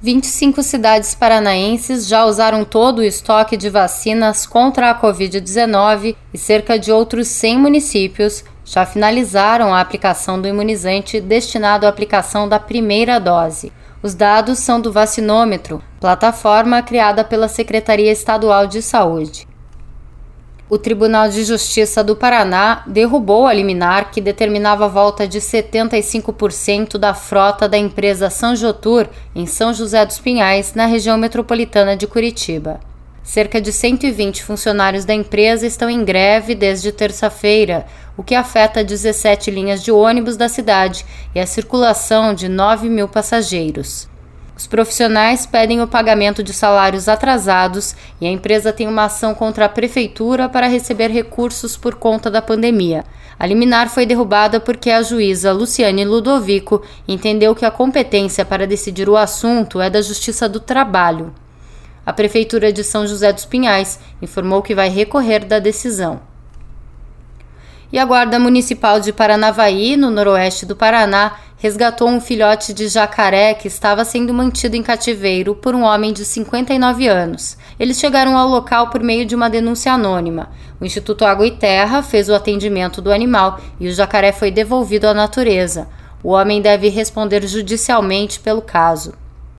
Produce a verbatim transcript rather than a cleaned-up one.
vinte e cinco cidades paranaenses já usaram todo o estoque de vacinas contra a covid dezenove e cerca de outros cem municípios já finalizaram a aplicação do imunizante destinado à aplicação da primeira dose. Os dados são do Vacinômetro, plataforma criada pela Secretaria Estadual de Saúde. O Tribunal de Justiça do Paraná derrubou a liminar que determinava a volta de setenta e cinco por cento da frota da empresa Sanjotur em São José dos Pinhais, na região metropolitana de Curitiba. Cerca de cento e vinte funcionários da empresa estão em greve desde terça-feira, o que afeta dezessete linhas de ônibus da cidade e a circulação de nove mil passageiros. Os profissionais pedem o pagamento de salários atrasados e a empresa tem uma ação contra a prefeitura para receber recursos por conta da pandemia. A liminar foi derrubada porque a juíza Luciane Ludovico entendeu que a competência para decidir o assunto é da Justiça do Trabalho. A Prefeitura de São José dos Pinhais informou que vai recorrer da decisão. E a Guarda Municipal de Paranavaí, no noroeste do Paraná, resgatou um filhote de jacaré que estava sendo mantido em cativeiro por um homem de cinquenta e nove anos. Eles chegaram ao local por meio de uma denúncia anônima. O Instituto Água e Terra fez o atendimento do animal e o jacaré foi devolvido à natureza. O homem deve responder judicialmente pelo caso.